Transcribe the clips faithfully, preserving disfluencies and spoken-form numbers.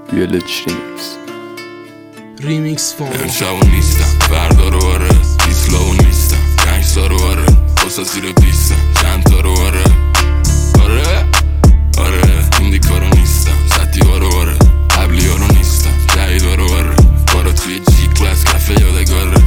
ویلج ریمیکس ریمیکس فون امشبو نیستم فردا رو آره دیسلاو نیستم گنج سارو آره بسا زیر پیستم چند تا رو آره آره آره این دیکارو نیستم سطی ها رو آره قبلی ها رو نیستم جهید ها رو آره بارا توی جی کلاس کفه یادگاره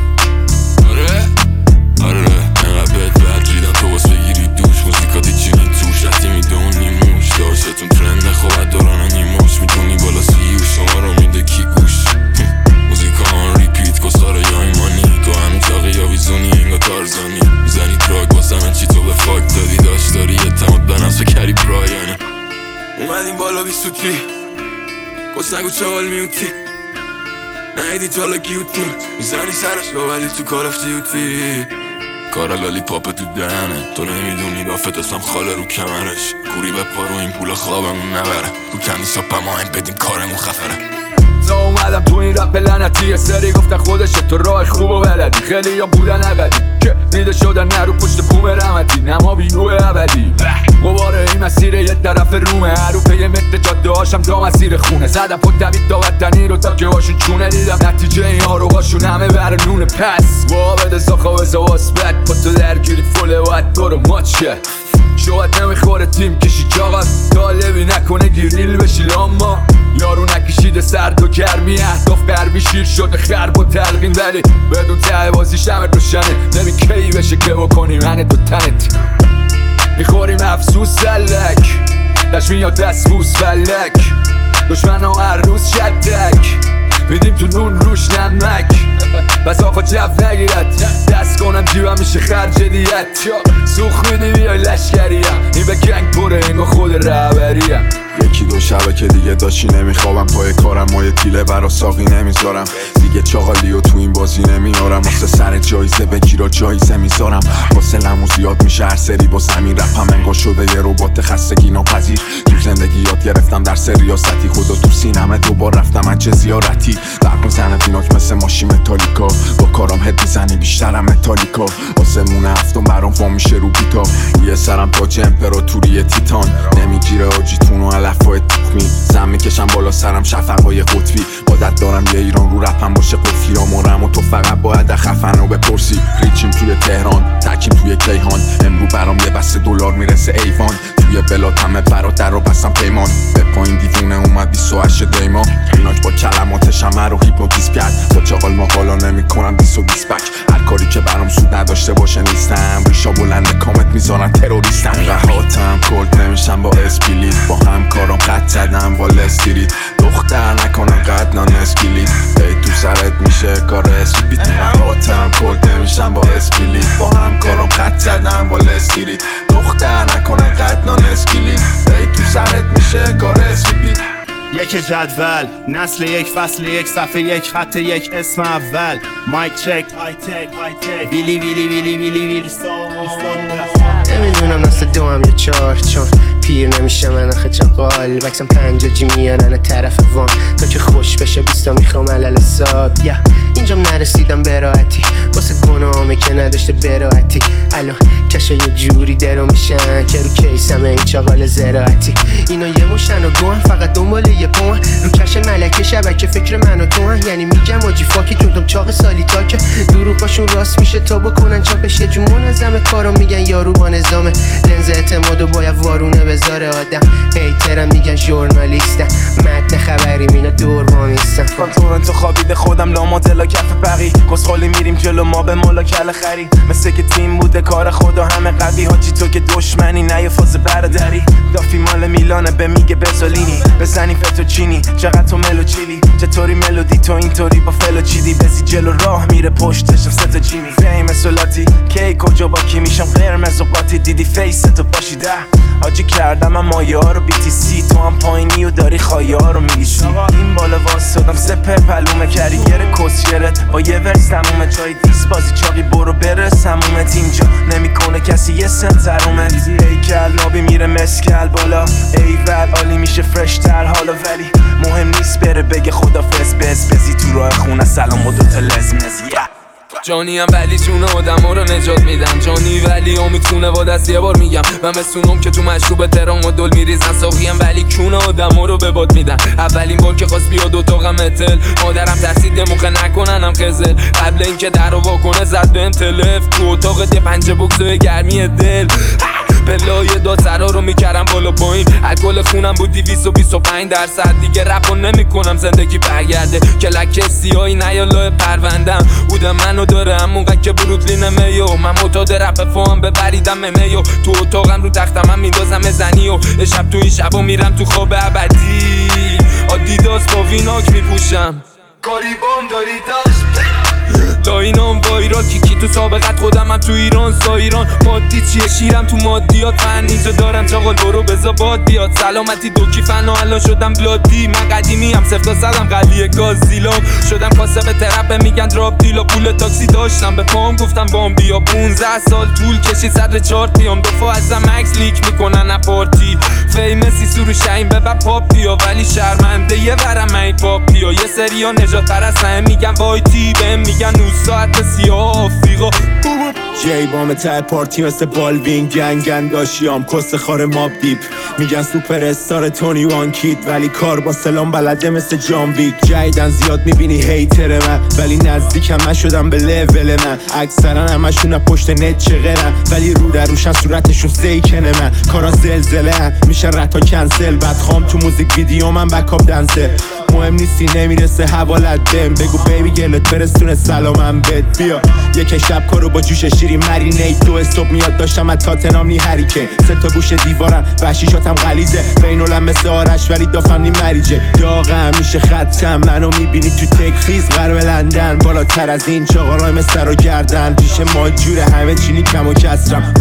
آره آره اینقدر بهت بد ریدم تو باس بگیری دوش موزیکاتی چینی توش رفتی میدونی موش داشتتون ترنده خوبت دارن نیموش میتونی بالا سی و شما رو میده کی گوش موزیکا آن ریپیت کساره یا ایمانی تو همین چاقی یا ویزونی انگا تارزانی میزنی دراگ واسه من چی تو به فاک دادی داشت داری اعتماد به نفس کری برایانه اومدیم بالا بیستو تی کس نگو چوال میوتی نهیدی تالا گیوتون میزنی سرش با ولی تو کار اف دیوتی کارا لالی پاپ تو دهنه تو نمیدونی بافت اسمم خاله رو کمرش کوری به پارو این پول خوابمون نبره رو کمی ساپا ما هم بدیم کارمون خفره تا اومدم تو این رپ لعنتی یه سری گفتن خودشه تو راه خوب و بلدی خیلی یا بودن ابدی که دیده شدن نرو پشت بوم رحمتی نما بینو ابدی مباره این مسیر یه طرف رومه هرو پی متر جاده هاشم تا مسیر خونه زدم پا دوید تا وطنی رو تا که هاشون چونه دیدم نتیجه این ها رو هاشون همه بر نونه پس وابد ساخا و زواس بد با تو درگیری فوله وید برو ماچه شاید نمیخوره تیم کشی چاقت طالبی نکنه گریل بشی اما یارو نکشیده سرد و گرمی اهداف قربی شیر شده خرب و تلقین ولی بدون ته بازی شمت روشنه نمی کی بشه که بکنی من دو تنت میخوریم افسوس سلک دشت میاد دست بوس فلک دشمن ها هر روز شدک میدیم تو نون روش نمک بس آقا جف نگیرد دست کنم جیبم میشه خرج دیت سوخ میدی بیای لشکریم این به گنگ پره انگا خود رهبریم یکی دو شبه که دیگه داشتی نمیخوابم پای کارم مایه تیله برا ساقی نمیذارم دیگه چاقالی و تو این بازی نمیارم واسه سر جایزه بگیرا جایزه میذارم واسه لمو زیاد میشه هر سری با زمین رپم انگار شده یه ربات خستگی ناپذیر تو زندگی یاد گرفتم در ریاستی خدا تو سینمه دوبار رفتم از چه زیارتی برق میزنه فیناک مثل ماشین متالیکا با کارام هد میزنی بیشترم متالیکا آسمون هفتم برام فا میشه رو بیتا یه سرم تاج امپراتوری تیتان نمیگیره آجیتون و علفای تخمی زم میکشم بالا سرم شفقای قطبی عادت دارم یه ایران رو رپم باشه قفلی آمارم و تو فقط باید خفن رو بپرسی ریچیم توی تهران تکیم توی کیهان امرو برام یه بسته دلار میرسه ایوان توی بلات همه برادر رو بستم پیمان به پایین دیوونه اومد بیست و هشت دیما ایناک با کلماتش همه رو هیپنوتیزم کرد با چاقال مقالا نمی کنم بیست و بیست بک هر کاری که برام سود نداشته باشه نیستم ریشا بلند کامت میذارن تروریستم قهاتم کلت نمیشم با اسپیلیت با هم کارم قد زدم با لستیریت دختر نکنم قد نان اسکیلیت ای تو سرت میشه کار اسپیلیت قهاتم کلت نمیشم با اسپیلیت با هم کارم قد زدم با لستیریت دختر نکنم قد نان اسکیلیت ای تو سرت میشه کار اسپیلیت یک جدول نسل یک فصل یک صفحه یک خط یک اسم اول مایک چک ویلی ویلی ویلی ویلی ویلی نمیدونم نسل دو هم یا چار چون پیر نمیشه من آخه چقال بکسم پنجا جی میانن طرف وان تا که خوش بشه بیستا میخوام علل ساب yeah. اینجام نرسیدم براحتی واسه گناهامه که نداشته براحتی الان کشه یه جوری درو میشن که رو کیسمه این چاقال زراعتی اینا یه موشن و گوهن فقط دنبال یه پوهن رو کش ملکه شبکه فکر من و تو هن یعنی میگم آجی فاکی تونتم چاق سالی تا که دروغاشون راست میشه تا بکنن چاپش یه جون منظمه کارو میگن یارو با نظامه لنز اعتمادو باید وارونه بذاره آدم هیترم میگن ژورنالیستم متن خبری مینا دور وامیستم تورنتو خوابیده خودم لاماتلا کف بقی کسخالی میریم جلو ما به مولا کل خری مثل که تیم بوده کار خدا همه قوی حاجی تو که دشمنی نه یه فاز برادری دافی مال میلانه به میگه بزالینی بزنی فتوچینی چقدر تو ملو چیلی چطوری ملودی تو اینطوری با فلو چیدی بزی جلو راه میره پشتشم ستا جیمی فیم سولاتی کی کجا با کی میشم قرمز و قاطی دیدی فیس تو باشی ده حاجی کردم من مایه ها رو بی تی سی تو هم پایینی و داری خواهی ها رو میگیشی این بالا واسدم سپر پلومه کریگر کسیرت با یه ورس تمومه جای دیس بازی چاقی برو برس همومت اینجا نمیکنه کسی یه سن ترومت ای کل نابی میره مسکل بالا ای ول عالی میشه فرش تر حالا ولی مهم نیست بره بگه خدافز بز بزی تو راه خونه سلام و دوتا لزمز yeah. جانیم ولی جون آدم رو نجات میدم. جانی ولی امید خونه با دست یه بار میگم. من مثلونم که تو مشروب ترام و دل میریزن. ساقیم ولی کون آدم رو به باد میدن. اولین بار که خواست بیاد اتاقم اتل، مادرم ترسید موقع نکننم خزل. قبل اینکه در رو واکنه زد بهم تلف. تو اتاق ده پنجه بکسوی گرمی دل. پلای داد سرا رو میکردم بالا پایین. الکل خونم بود دویست و بیست و پنج درصد. دیگه رپ رو نمیکنم زندگی برگرده. کلک سیاهی نیالای پروندم. بودم منو داره همونقدر که بروکلین میو. من معتاد رپ فام ببریدم میو. تو اتاقم رو تختم هم میندازم زنی و شب تو این شبا میرم تو خواب ابدی. آدیداس با ویناک میپوشم. کاریبان داری داشت لاینام وایرال کیکی تو سابقت خودم هم تو ایران سا ایران. مادی چیه شیرم تو مادیات. من اینجا دارم چاقال برو بزا باد بیاد. سلامتی دو کیفن و الان شدم بلادی. من قدیمی هم سفتا صدم قلیه گازیلام. شدم کاسب ترپه میگن دراب دیلا. پول تاکسی داشتم به پام گفتم بام بیا. پونزده سال طول کشی صدر چارت بیام. دفعه ازم عکس لیک میکنن اپارتی. فیمسی سورو شاین ببر پاپ بیا. ولی شرمنده یه ورم ای پاپ بیا. یه سریا نجات پرستن میگن وایتی بهم میگن ساعت سیاه آفریقا. جی بام ته پارتی مثل بالوین. گنگن داشیام کست خار ماب دیپ. میگن سوپر استار تونی وان کیت. ولی کار با سلام بلده مثل جان ویک. جایدن زیاد میبینی هیتر من. ولی نزدیکم من شدم به لول من. اکثرا همشون پشت نت چغرن. ولی رو در روشن صورتشون سیکنه من. کارا زلزله میشه رتا کنسل. بعد خام تو موزیک ویدیو من بکاپ دنسل. مهم نیستی نمیرسه حوالت بهم. بگو بیبی گلت برسونه سلامم بد بیا. یک شب کارو با جوش شیری مرینیت. دو صبح میاد داشتم از تاتنام نی هریکن. سه تا گوشه دیوارم وحشیشاتم غلیظه. بینالم مثل آرش ولی دافم نی مریجه. داغم میشه خطم منو میبینی تو تک خیز غرب لندن. بالاتر از این چاقارای مثل رو گردن. پیش ما جوره همه چینی کم و کسرم.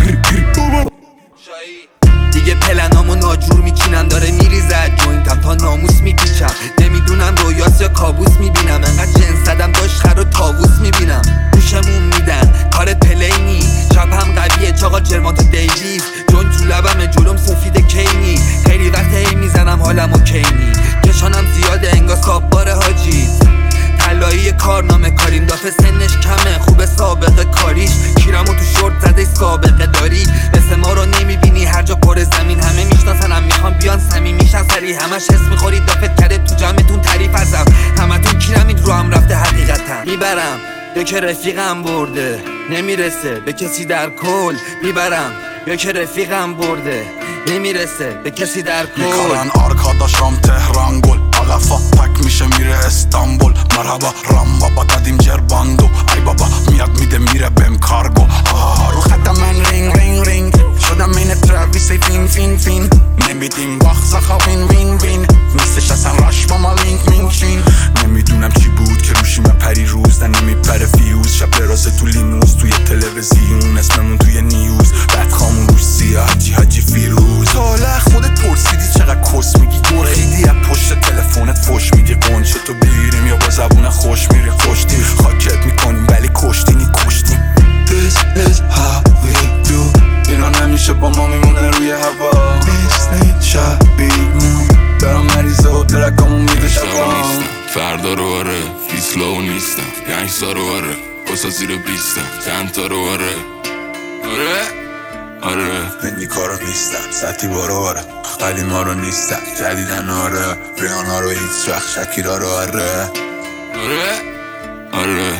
دیگه پلنامو ناجور میچینم. داره میریزد جوینتم تا ناموس میپیچم. نمیدونم رویاس یا کابوس میبینم. انقدر جنس زدم داشت خر و تاووس میبینم. گوشمون میدن کارت پلینی. چپم قویه چاقا جرمات و دیویز. جون تو لبم جلوم سفید کینی. خیلی وقت هی میزنم حالم اوکینی. کشانم زیاده انگار ساببار حاجی. طلایی کارنامه کاریم دافه سنش کمه. خوب سابقه کاریش. کیرمو تو شورت زده سابقه داری. مثل ما رو نمیبینی هر جا پر زمین. همه میشناسنم میخوام بیان صمیم میشن سری. همش حس میخوری دافت کرده تو جمعتون تعریف ازم. همتون کیرمید رو هم رفته حقیقتا. میبرم یا که رفیقم برده. نمیرسه به کسی در کل. میبرم یا که رفیقم برده. نمیرسه به کسی در کل. میکارن آرکاداشام تهران گل. آقفا تک میشه میره استانبول. مرحبا رام بابا دادیم جرباندو. ای بابا میاد میده میره بهم کارگو. آه رو خطم من رینگ رینگ رینگ. شدم این تراویسی فین فین فین. نمیدیم وقت زخا وین وین وین. نیستش اصلا راش با ما لینک مینک شین. نمیدونم چی بود که روشی من پری روز. نه نمیپره فیوز. شب رازه تو لیموز. توی تلویزیون اسممون توی نیوز. بعد خامون روش سیاه حجی حجی فیروز. تاله خودت پرسیدی چقدر کس میگی. گرخیدی از پشت تلفونت فوش میدی. قنچه تو بیریم یا با زبون خوش میری. خوشتی خاکت میکنیم ولی کشتینی کشتیم. This is how we do. اینا نمیشه با ما میمونه روی هوا. نیست شبیمون. دارم مریضه و درکامون میده شبا. فردا رو آره فیسلاو نیستم. گنگستا رو آره بسا زیر بیستم. چند تا رو آره آره آره هندی کارو نیستم. سطی بارو آره خیلی ما رو نیستم. جدیدن آره ریانا رو هیچ وقت شکیرا رو آره آره آره